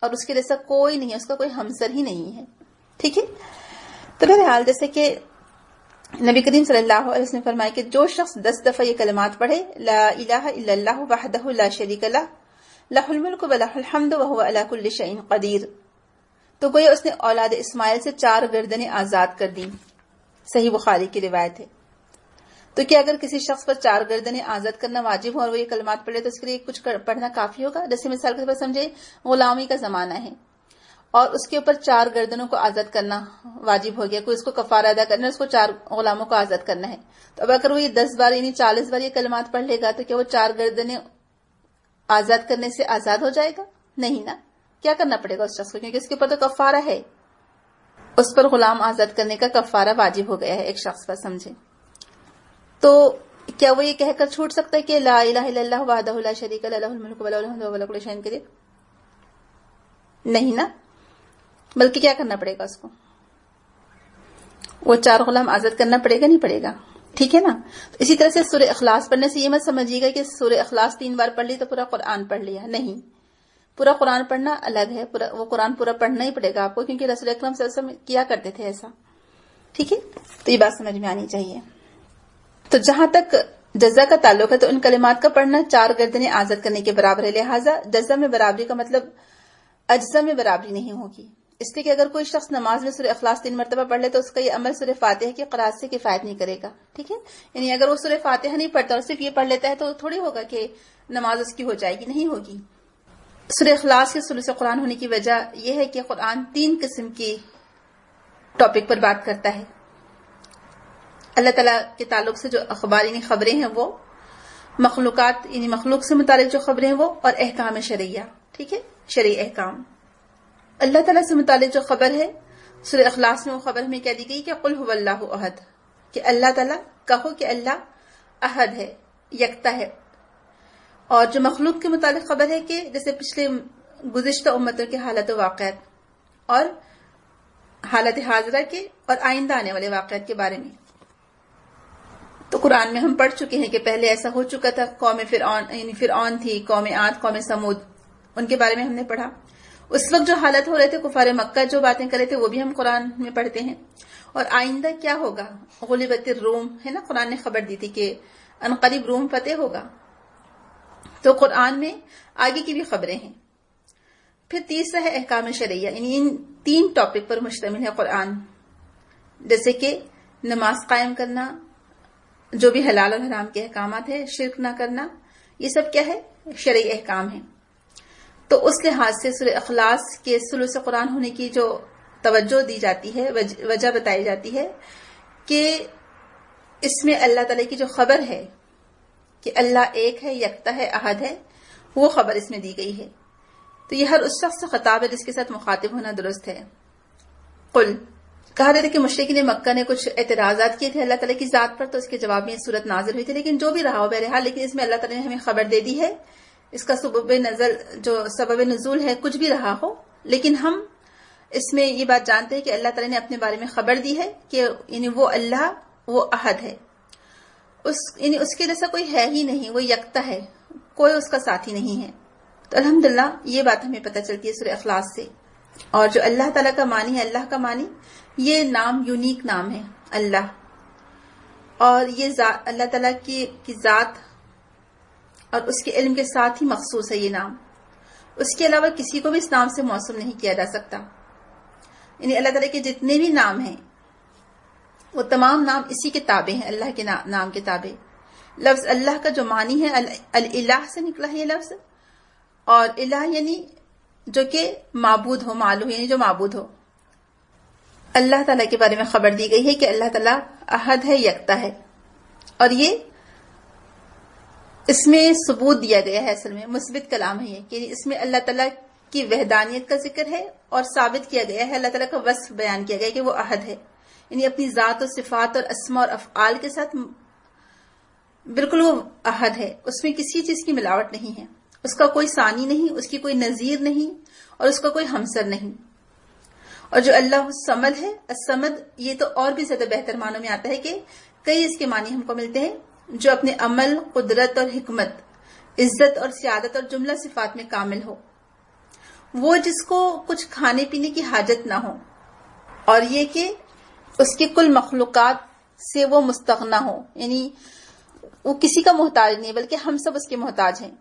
اور اس کے جیسا کوئی نہیں ہے، اس کا کوئی ہمسر ہی نہیں ہے. ٹھیک ہے. تو بہرحال جیسے کہ نبی کریم صلی اللہ علیہ وسلم نے فرمایا کہ جو شخص 10 دفعہ یہ کلمات پڑھے، لا الہ الا اللہ وحدہ لا شریک لہ لہ الملک ولہ الحمد وہو علی کل شیء قدیر، تو گویا اس نے اولاد اسماعیل سے 4 گردنیں آزاد کر دیں. صحیح بخاری کی روایت ہے. تو کیا اگر کسی شخص پر 4 گردنیں آزاد کرنا واجب ہو اور وہ یہ کلمات پڑھے تو اس کے لیے کچھ پڑھنا کافی ہوگا؟ جیسے مثال کے طور پر سمجھے غلامی کا زمانہ ہے اور اس کے اوپر 4 گردنوں کو آزاد کرنا واجب ہو گیا، کوئی اس کو کفارہ ادا کرنا ہے، اس کو 4 غلاموں کو آزاد کرنا ہے. تو اب اگر وہ یہ 10 بار یعنی 40 بار یہ کلمات پڑھ لے گا تو کیا وہ 4 گردنیں آزاد کرنے سے آزاد ہو جائے گا؟ نہیں نا. کیا کرنا پڑے گا اس شخص کو، کیونکہ اس کے اوپر تو کفارہ ہے، اس پر غلام آزاد کرنے کا کفارہ واجب ہو گیا ہے ایک شخص پر. سمجھے؟ تو کیا وہ یہ کہہ کر چھوٹ سکتا ہے کہ لا الہ الا اللہ وحدہ لا شریک لہ لہ الملک ولہ الحمد وہو علی کل شیء قدیر؟ نہیں نا. بلکہ کیا کرنا پڑے گا اس کو؟ وہ 4 غلام آزاد کرنا پڑے گا، نہیں پڑے گا؟ ٹھیک ہے نا. تو اسی طرح سے سورہ اخلاص پڑھنے سے یہ مت سمجھیے گا کہ سورہ اخلاص 3 بار پڑھ لی تو پورا قرآن پڑھ لیا. نہیں، پورا قرآن پڑھنا الگ ہے. وہ قرآن پورا پڑھنا ہی پڑے گا آپ کو، کیونکہ رسول اکرم صلی اللہ علیہ وسلم کیا کرتے تھے ایسا. ٹھیک ہے. تو یہ بات سمجھ میں آنی چاہیے. تو جہاں تک جزا کا تعلق ہے تو ان کلمات کا پڑھنا 4 گردنیں آزاد کرنے کے برابر ہے. لہٰذا جزا میں برابری کا مطلب اجزا میں برابری نہیں ہوگی. اس لیے کہ اگر کوئی شخص نماز میں سورہ اخلاص 3 مرتبہ پڑھ لے تو اس کا یہ عمل سورہ فاتحہ کی قرأت سے کفایت نہیں کرے گا. ٹھیک ہے. یعنی اگر وہ سورہ فاتحہ نہیں پڑھتا اور صرف یہ پڑھ لیتا ہے تو تھوڑی ہوگا کہ نماز اس کی ہو جائے گی، نہیں ہوگی. سورہ اخلاص کے ثلث قرآن ہونے کی وجہ یہ ہے کہ قرآن 3 قسم کی ٹاپک پر بات کرتا ہے. اللہ تعالیٰ کے تعلق سے جو اخبار یعنی خبریں ہیں وہ، مخلوقات یعنی مخلوق سے متعلق جو خبریں ہیں وہ، اور احکام شرعیہ. ٹھیک ہے. شرعی احکام. اللہ تعالیٰ سے متعلق جو خبر ہے سورہ اخلاص میں وہ خبر ہمیں کہہ دی گئی کہ قل هو اللہ احد، کہ اللہ تعالیٰ کہو کہ اللہ احد ہے، یکتا ہے. اور جو مخلوق کے متعلق خبر ہے کہ جیسے پچھلے گزشتہ امتوں کے حالات و واقعات اور حالت حاضرہ کے اور آئندہ آنے والے واقعات کے بارے میں. تو قرآن میں ہم پڑھ چکے ہیں کہ پہلے ایسا ہو چکا تھا. قوم فرعون یعنی فرعون تھی، قوم عاد، قوم سمود، ان کے بارے میں ہم نے پڑھا. اس وقت جو حالت ہو رہے تھے کفار مکہ جو باتیں کر رہے تھے وہ بھی ہم قرآن میں پڑھتے ہیں. اور آئندہ کیا ہوگا، غلبت الروم ہے نا، قرآن نے خبر دی تھی کہ عنقریب روم فتح ہوگا. تو قرآن میں آگے کی بھی خبریں ہیں. پھر تیسرا ہے احکام شرعیہ، یعنی ان 3 ٹاپک پر مشتمل ہے قرآن. جیسے کہ نماز قائم کرنا، جو بھی حلال اور حرام کے احکامات ہیں، شرک نہ کرنا، یہ سب کیا ہے، شرعی احکام ہیں. تو اس لحاظ سے سورہ اخلاص کے ثلث قرآن ہونے کی جو توجہ دی جاتی ہے، وجہ بتائی جاتی ہے کہ اس میں اللہ تعالی کی جو خبر ہے کہ اللہ ایک ہے، یکتا ہے، احد ہے، وہ خبر اس میں دی گئی ہے. تو یہ ہر اس شخص سے خطاب ہے جس کے ساتھ مخاطب ہونا درست ہے. قل کہا جاتا ہے کہ مشرکین مکہ نے کچھ اعتراضات کیے تھے اللہ تعالیٰ کی ذات پر، تو اس کے جواب میں یہ صورت نازل ہوئی تھی. لیکن جو بھی رہا ہو بہرحال، لیکن اس میں اللہ تعالیٰ نے ہمیں خبر دے دی ہے. اس کا سبب نزول ہے کچھ بھی رہا ہو، لیکن ہم اس میں یہ بات جانتے ہیں کہ اللہ تعالیٰ نے اپنے بارے میں خبر دی ہے کہ یعنی وہ اللہ وہ احد ہے، یعنی اس کے جیسا کوئی ہے ہی نہیں، وہ یکتا ہے، کوئی اس کا ساتھی نہیں ہے. تو الحمدللہ یہ بات ہمیں پتہ چلتی ہے سورہ اخلاص سے. اور جو اللہ تعالیٰ کا معنی ہے، اللہ کا معنی، یہ نام یونیک نام ہے اللہ، اور یہ اللہ تعالیٰ کی ذات اور اس کے علم کے ساتھ ہی مخصوص ہے یہ نام. اس کے علاوہ کسی کو بھی اس نام سے موسوم نہیں کیا جا سکتا. یعنی اللہ تعالیٰ کے جتنے بھی نام ہیں وہ تمام نام اسی کے تابع ہیں، اللہ کے نام کے تابع. لفظ اللہ کا جو معنی ہے الہ سے نکلا ہے یہ لفظ، اور الہ یعنی جو کہ معبود ہو، معلوہ یعنی جو معبود ہو. اللہ تعالیٰ کے بارے میں خبر دی گئی ہے کہ اللہ تعالیٰ احد ہے، یکتا ہے. اور یہ اس میں ثبوت دیا گیا ہے، اصل میں مثبت کلام ہے یہ، کہ اس میں اللہ تعالیٰ کی وحدانیت کا ذکر ہے اور ثابت کیا گیا ہے، اللہ تعالیٰ کا وصف بیان کیا گیا ہے کہ وہ احد ہے. یعنی اپنی ذات و صفات اور اسماء اور افعال کے ساتھ بالکل وہ احد ہے، اس میں کسی چیز کی ملاوٹ نہیں ہے، اس کا کوئی ثانی نہیں، اس کی کوئی نظیر نہیں، اور اس کا کوئی ہمسر نہیں. اور جو اللہ الصمد ہے، الصمد یہ تو اور بھی زیادہ بہتر معنوں میں آتا ہے کہ کئی اس کے معنی ہم کو ملتے ہیں، جو اپنے عمل، قدرت اور حکمت، عزت اور سیادت اور جملہ صفات میں کامل ہو. وہ جس کو کچھ کھانے پینے کی حاجت نہ ہو، اور یہ کہ اس کی کل مخلوقات سے وہ مستغنا ہو، یعنی وہ کسی کا محتاج نہیں بلکہ ہم سب اس کے محتاج ہیں۔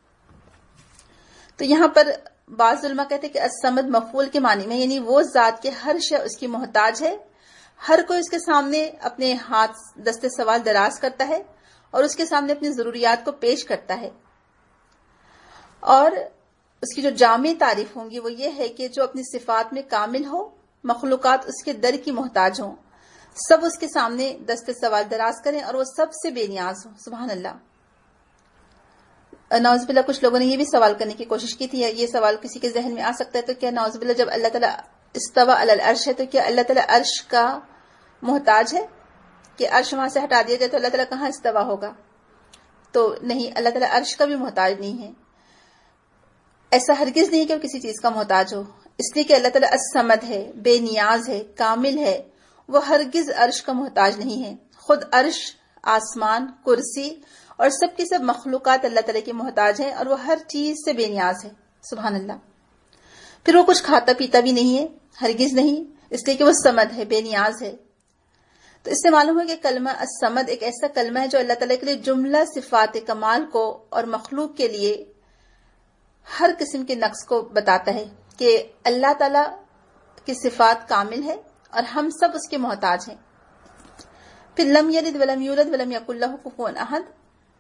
تو یہاں پر بعض علماء کہتے ہیں کہ الصمد مفعول کے معنی میں، یعنی وہ ذات کے ہر شے اس کی محتاج ہے، ہر کوئی اس کے سامنے اپنے ہاتھ دست سوال دراز کرتا ہے اور اس کے سامنے اپنی ضروریات کو پیش کرتا ہے۔ اور اس کی جو جامع تعریف ہوں گی وہ یہ ہے کہ جو اپنی صفات میں کامل ہو، مخلوقات اس کے در کی محتاج ہوں، سب اس کے سامنے دست سوال دراز کریں اور وہ سب سے بے نیاز ہو۔ سبحان اللہ۔ نعوذ باللہ کچھ لوگوں نے یہ بھی سوال کرنے کی کوشش کی تھی، یہ سوال کسی کے ذہن میں آ سکتا ہے تو کیا نعوذ باللہ جب اللہ تعالیٰ استوا علی العرش ہے تو کیا اللہ تعالیٰ عرش کا محتاج ہے کہ عرش وہاں سے ہٹا دیا جائے تو اللہ تعالیٰ کہاں استوا ہوگا؟ تو نہیں، اللہ تعالیٰ عرش کا بھی محتاج نہیں ہے، ایسا ہرگز نہیں کہ وہ کسی چیز کا محتاج ہو، اس لیے کہ اللہ تعالیٰ الصمد ہے، بے نیاز ہے، کامل ہے، وہ ہرگز عرش کا محتاج نہیں ہے۔ خود عرش، آسمان، کرسی اور سب کی سب مخلوقات اللہ تعالیٰ کے محتاج ہیں اور وہ ہر چیز سے بے نیاز ہے۔ سبحان اللہ۔ پھر وہ کچھ کھاتا پیتا بھی نہیں ہے، ہرگز نہیں، اس لیے کہ وہ صمد ہے، بے نیاز ہے۔ تو اس سے معلوم ہو کہ کلمہ الصمد ایک ایسا کلمہ ہے جو اللہ تعالیٰ کے لیے جملہ صفات کمال کو اور مخلوق کے لیے ہر قسم کے نقص کو بتاتا ہے کہ اللہ تعالیٰ کی صفات کامل ہے اور ہم سب اس کے محتاج ہیں۔ پھر لم یلد ولم یولد ولم یکن لہ کفوا احد،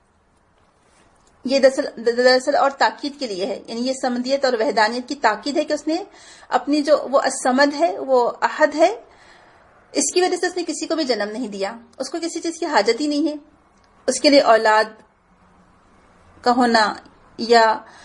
یہ دراصل اور تاکید کے لیے ہے، یعنی یہ صمدیت اور وحدانیت کی تاکید ہے کہ اس نے اپنی جو وہ الصمد ہے، وہ احد ہے، اس کی وجہ سے اس نے کسی کو بھی جنم نہیں دیا، اس کو کسی چیز کی حاجت ہی نہیں ہے، اس کے لیے اولاد کا ہونا یا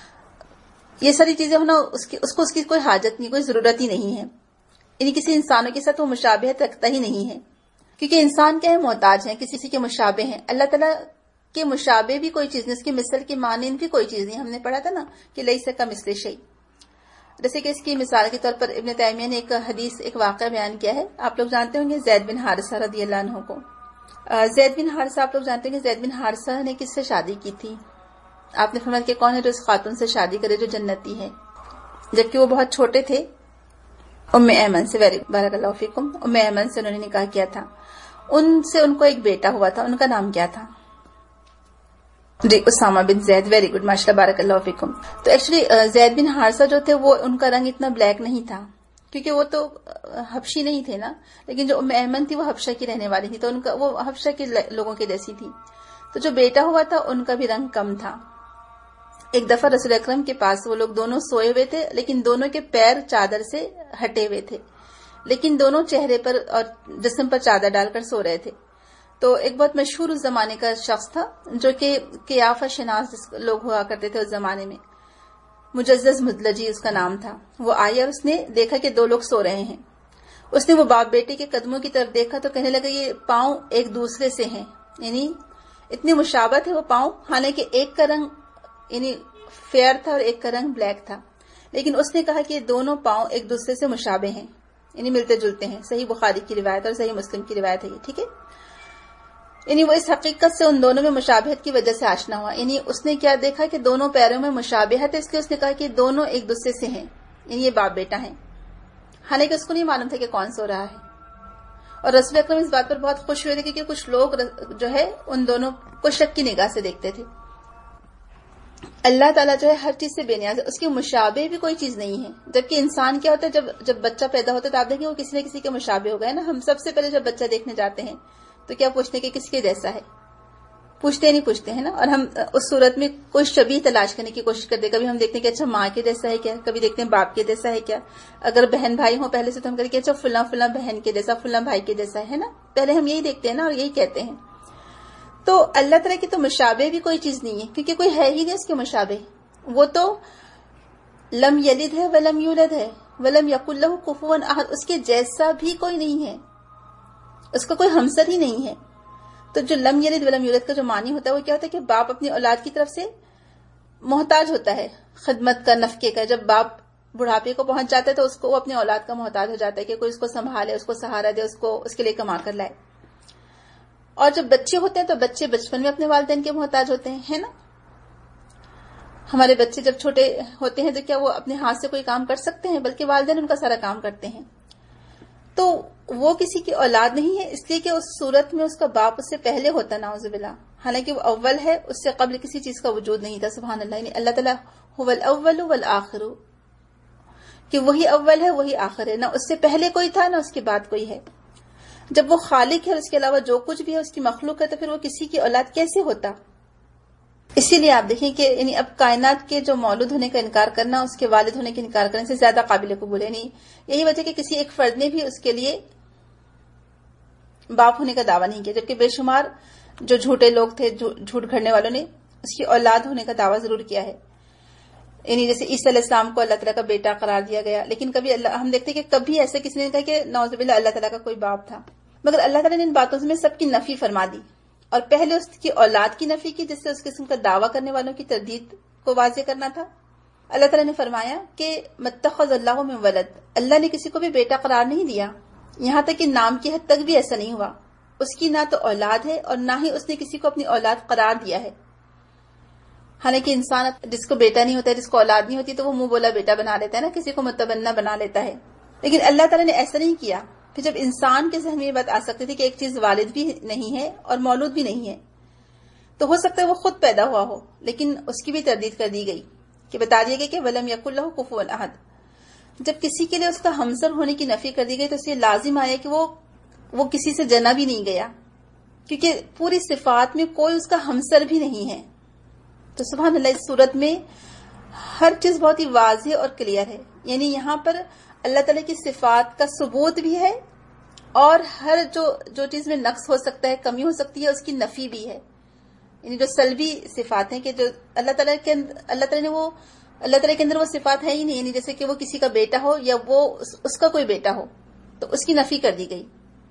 یہ ساری چیزیں ہونا اس کو اس کی کوئی حاجت نہیں، کوئی ضرورت ہی نہیں ہے، یعنی کسی انسانوں کے ساتھ وہ مشابہت رکھتا ہی نہیں ہے، کیونکہ انسان کیا ہے، محتاج ہیں، کسی کے مشابہ ہیں۔ اللہ تعالیٰ کے مشابہ بھی کوئی چیز نہیں، اس کی مثل کی مانند بھی کوئی چیز نہیں۔ ہم نے پڑھا تھا نا کہ لیس کمثلہ شیء، جیسے کہ اس کی مثال کے طور پر ابن تیمیہ نے ایک حدیث، ایک واقعہ بیان کیا ہے۔ آپ لوگ جانتے ہوں گے زید بن حارثہ رضی اللہ عنہ کو۔ زید بن حارثہ، آپ لوگ جانتے ہیں کہ زید بن حارثہ نے کس سے شادی کی تھی؟ آپ نے فرمایا کہ کون ہے جو اس خاتون سے شادی کرے جو جنتی ہے، جبکہ وہ بہت چھوٹے تھے۔ ام ایمن سے، بارک اللہ فیکم، ام ایمن سے انہوں نے نکاح کیا تھا، ان سے ان کو ایک بیٹا ہوا تھا، ان کا نام کیا تھا؟ جی اسامہ بن زید، ویری گڈ، ماشاءاللہ، بارک اللہ فیکم۔ تو ایکچولی زید بن حارثہ جو تھے وہ ان کا رنگ اتنا بلیک نہیں تھا کیونکہ وہ تو حبشی نہیں تھے نا، لیکن جو ام ایمن تھی وہ حبشہ کی رہنے والی تھی، تو ان کا وہ حبشہ کے لوگوں کے جیسی تھی۔ تو جو بیٹا ہوا تھا ان کا بھی رنگ کم تھا۔ ایک دفعہ رسول اکرم کے پاس وہ لوگ دونوں سوئے ہوئے تھے، لیکن دونوں کے پیر چادر سے ہٹے ہوئے تھے، لیکن دونوں چہرے پر اور جسم پر چادر ڈال کر سو رہے تھے۔ تو ایک بہت مشہور اس زمانے کا شخص تھا جو کہ قیافہ شناس لوگ ہوا کرتے تھے اس زمانے میں، مجزز مدلجی اس کا نام تھا۔ وہ آئے اور اس نے دیکھا کہ دو لوگ سو رہے ہیں، اس نے وہ باپ بیٹے کے قدموں کی طرف دیکھا تو کہنے لگا یہ پاؤں ایک دوسرے سے ہیں، یعنی اتنی مشابہت ہے وہ پاؤں، حالانکہ ایک کا رنگ یعنی فیئر تھا اور ایک کا رنگ بلیک تھا، لیکن اس نے کہا کہ یہ دونوں پاؤں ایک دوسرے سے مشابہ ہیں، یعنی ملتے جلتے ہیں۔ صحیح بخاری کی روایت اور صحیح مسلم کی روایت ہے یہ، ٹھیک ہے۔ یعنی وہ اس حقیقت سے ان دونوں میں مشابہت کی وجہ سے آشنا ہوا، یعنی اس نے کیا دیکھا کہ دونوں پیروں میں مشابہت ہے، اس لیے اس نے کہا کہ دونوں ایک دوسرے سے ہیں، یعنی یہ باپ بیٹا ہیں، حالانکہ اس کو نہیں معلوم تھا کہ کون سو رہا ہے۔ اور رسول اکرم اس بات پر بہت خوش ہوئے تھے کیونکہ کچھ لوگ جو ہے ان دونوں کو شک کی نگاہ سے دیکھتے تھے۔ اللہ تعالیٰ جو ہے ہر چیز سے بے نیاز ہے، اس کے مشابہ بھی کوئی چیز نہیں ہے، جبکہ انسان کیا ہوتا ہے جب بچہ پیدا ہوتا ہے تو آپ دیکھیں وہ کسی نہ کسی کے مشابہ ہو گئے نا۔ ہم سب سے پہلے جب بچہ دیکھنے جاتے ہیں تو کیا پوچھتے ہیں کہ کس کے جیسا ہے، پوچھتے نہیں پوچھتے ہیں نا، اور ہم اس صورت میں کوئی شبیہ تلاش کرنے کی کوشش کرتے ہیں۔ کبھی ہم دیکھتے ہیں کہ اچھا ماں کے جیسا ہے کیا، کبھی دیکھتے ہیں باپ کے جیسا ہے کیا، اگر بہن بھائی ہوں پہلے سے تو ہم کہتے ہیں کہ اچھا فلاں فلاں بہن کے جیسا، فلاں بھائی کے جیسا ہے نا، پہلے ہم یہی دیکھتے ہیں نا اور یہی کہتے ہیں۔ تو اللہ تعالیٰ کی تو مشابہ بھی کوئی چیز نہیں ہے کیونکہ کوئی ہے ہی نہیں اس کے مشابہ، وہ تو لم یلد ہے ولم یولد ہے ولم یکن لہ کفوا احد، اس کے جیسا بھی کوئی نہیں ہے، اس کا کوئی ہمسر ہی نہیں ہے۔ تو جو لم یلد ولم یولد کا جو معنی ہوتا ہے وہ کیا ہوتا ہے کہ باپ اپنی اولاد کی طرف سے محتاج ہوتا ہے، خدمت کا، نفقے کا۔ جب باپ بڑھاپے کو پہنچ جاتا ہے تو اس کو وہ اپنی اولاد کا محتاج ہو جاتا ہے کہ کوئی اس کو سنبھالے، اس کو سہارا دے، اس کے لیے کما کر لائے۔ اور جب بچے ہوتے ہیں تو بچے بچپن میں اپنے والدین کے محتاج ہوتے ہیں، ہے نا۔ ہمارے بچے جب چھوٹے ہوتے ہیں تو کیا وہ اپنے ہاتھ سے کوئی کام کر سکتے ہیں؟ بلکہ والدین ان کا سارا کام کرتے ہیں. تو وہ کسی کی اولاد نہیں ہے اس لیے کہ اس صورت میں اس کا باپ اس سے پہلے ہوتا، نعوذ باللہ، حالانکہ وہ اول ہے، اس سے قبل کسی چیز کا وجود نہیں تھا. سبحان اللہ. یعنی اللہ تعالیٰ هو الاول والآخر، کہ وہی اول ہے وہی آخر ہے، نہ اس سے پہلے کوئی تھا نہ اس کے بعد کوئی ہے. جب وہ خالق ہے اور اس کے علاوہ جو کچھ بھی ہے اس کی مخلوق ہے، تو پھر وہ کسی کی اولاد کیسے ہوتا؟ اسی لیے آپ دیکھیں کہ یعنی اب کائنات کے جو مولود ہونے کا انکار کرنا اس کے والد ہونے کا انکار کرنے سے زیادہ قابل قبول ہے. یعنی یہی وجہ کہ کسی ایک فرد نے بھی اس کے لیے باپ ہونے کا دعویٰ نہیں کیا، جبکہ بے شمار جو جھوٹے لوگ تھے، جھوٹ گھڑنے والوں نے اس کی اولاد ہونے کا دعویٰ ضرور کیا ہے. یعنی جیسے عیسیٰ علیہ السلام کو اللہ تعالیٰ کا بیٹا قرار دیا گیا، لیکن کبھی ہم دیکھتے کہ کبھی ایسا کسی نے کہا کہ نعوذ باللہ اللہ تعالیٰ کا کوئی باپ تھا. مگر اللہ تعالیٰ نے ان باتوں میں سب کی نفی فرما دی، اور پہلے اس کی اولاد کی نفی کی، جس سے اس قسم کا دعویٰ کرنے والوں کی تردید کو واضح کرنا تھا. اللہ تعالیٰ نے فرمایا کہ متخذ اللہ من ولد، اللہ نے کسی کو بھی بیٹا قرار نہیں دیا، یہاں تک کہ نام کی حد تک بھی ایسا نہیں ہوا. اس کی نہ تو اولاد ہے اور نہ ہی اس نے کسی کو اپنی اولاد قرار دیا ہے. حالانکہ انسان جس کو بیٹا نہیں ہوتا ہے، جس کو اولاد نہیں ہوتی، تو وہ منہ بولا بیٹا بنا لیتا ہے نا، کسی کو متبنہ بنا لیتا ہے. لیکن اللہ تعالیٰ نے ایسا نہیں کیا. پھر جب انسان کے ذہن میں یہ بات آ سکتی تھی کہ ایک چیز والد بھی نہیں ہے اور مولود بھی نہیں ہے، تو ہو سکتا ہے وہ خود پیدا ہوا ہو، لیکن اس کی بھی تردید کر دی گئی کہ بتا دیا گیا کہ وَلَمْ يَكُنْ لَهُ كُفُوًا أَحَدٌ. جب کسی کے لیے اس کا ہمسر ہونے کی نفی کر دی گئی تو اسے لازم آیا کہ وہ کسی سے جنا بھی نہیں گیا، کیونکہ پوری صفات میں کوئی اس کا ہمسر بھی نہیں ہے. تو سبحان اللہ، اس صورت میں ہر چیز بہت ہی واضح اور کلیئر ہے. یعنی یہاں پر اللہ تعالیٰ کی صفات کا ثبوت بھی ہے، اور ہر جو چیز میں نقص ہو سکتا ہے، کمی ہو سکتی ہے، اس کی نفی بھی ہے. یعنی جو سلبی صفات ہیں کہ جو اللہ تعالیٰ کے اندر وہ صفات ہے ہی نہیں. یعنی جیسے کہ وہ کسی کا بیٹا ہو یا وہ اس کا کوئی بیٹا ہو، تو اس کی نفی کر دی گئی.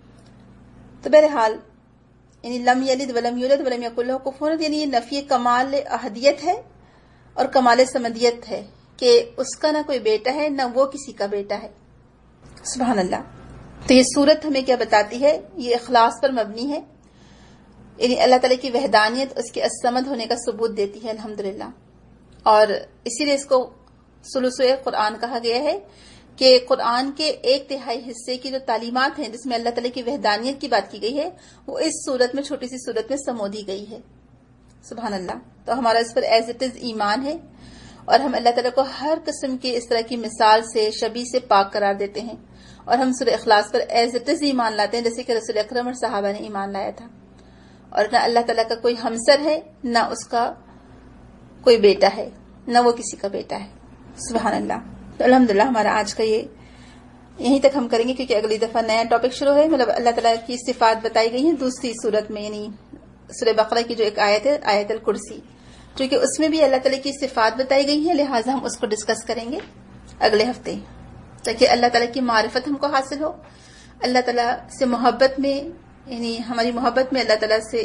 تو بہرحال یعنی لم یلد ولم یولد ولم یکن لہ کفوا احد، یعنی یہ نفی کمال احدیت ہے اور کمال سمدیت ہے کہ اس کا نہ کوئی بیٹا ہے نہ وہ کسی کا بیٹا ہے. سبحان اللہ. تو یہ صورت ہمیں کیا بتاتی ہے؟ یہ اخلاص پر مبنی ہے. یعنی اللہ تعالیٰ کی وحدانیت، اس کے الصمد ہونے کا ثبوت دیتی ہے الحمدللہ. اور اسی لیے اس کو ثلث قرآن کہا گیا ہے کہ قرآن کے 1/3 حصے کی جو تعلیمات ہیں جس میں اللہ تعالیٰ کی وحدانیت کی بات کی گئی ہے، وہ اس صورت میں، چھوٹی سی صورت میں سمو دی گئی ہے. سبحان اللہ. تو ہمارا اس پر ایز اٹ از ایمان ہے، اور ہم اللہ تعالیٰ کو ہر قسم کی اس طرح کی مثال سے، شبیہ سے پاک قرار دیتے ہیں، اور ہم سورہ اخلاص پر ایز اٹ از ایمان لاتے ہیں جیسے کہ رسول اکرم اور صحابہ نے ایمان لایا تھا. اور نہ اللہ تعالیٰ کا کوئی ہمسر ہے، نہ اس کا کوئی بیٹا ہے، نہ وہ کسی کا بیٹا ہے. سبحان اللہ. تو الحمدللہ ہمارا آج کا یہ یہیں تک ہم کریں گے، کیونکہ اگلی دفعہ نیا ٹاپک شروع ہے. مطلب اللہ تعالیٰ کی صفات بتائی گئی ہیں دوسری صورت میں، یعنی سورہ بقرہ کی جو ایک آیت ہے، آیت الکرسی، کیونکہ اس میں بھی اللہ تعالیٰ کی صفات بتائی گئی ہیں، لہٰذا ہم اس کو ڈسکس کریں گے اگلے ہفتے، تاکہ اللہ تعالیٰ کی معرفت ہم کو حاصل ہو، اللہ تعالیٰ سے محبت میں، یعنی ہماری محبت میں اللہ تعالیٰ سے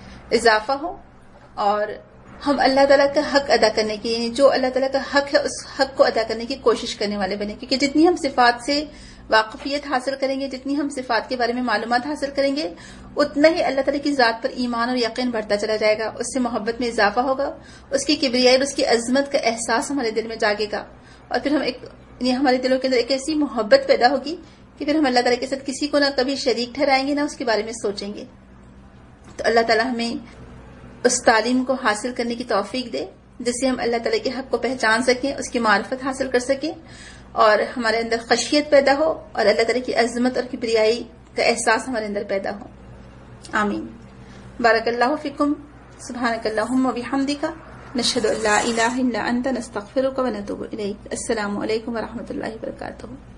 اضافہ ہو، اور ہم اللہ تعالیٰ کا حق ادا کرنے کی، یعنی جو اللہ تعالیٰ کا حق ہے اس حق کو ادا کرنے کی کوشش کرنے والے بنے. کیونکہ جتنی ہم صفات سے واقفیت حاصل کریں گے، جتنی ہم صفات کے بارے میں معلومات حاصل کریں گے، اتنا ہی اللہ تعالیٰ کی ذات پر ایمان اور یقین بڑھتا چلا جائے گا، اس سے محبت میں اضافہ ہوگا، اس کی کبریائی اور اس کی عظمت کا احساس ہمارے دل میں جاگے گا، اور پھر یعنی ہمارے دلوں کے اندر ایک ایسی محبت پیدا ہوگی کہ پھر ہم اللہ تعالیٰ کے ساتھ کسی کو نہ کبھی شریک ٹھہرائیں گے، نہ اس کے بارے میں سوچیں گے. تو اللہ تعالیٰ ہمیں اس تعلیم کو حاصل کرنے کی توفیق دے جس سے ہم اللہ تعالیٰ کے حق کو پہچان سکیں، اس کی معرفت حاصل کر سکیں، اور ہمارے اندر خشیت پیدا ہو، اور اللہ تعالیٰ کی عظمت اور کبریائی کا احساس ہمارے اندر پیدا ہو. آمین. بارک اللہ فیکم. سبحانک اللہم و بحمدک، نشہد ان لا الہ الا انت، نستغفرک و نتوب الیک. السلام علیکم و رحمۃ اللہ وبرکاتہ.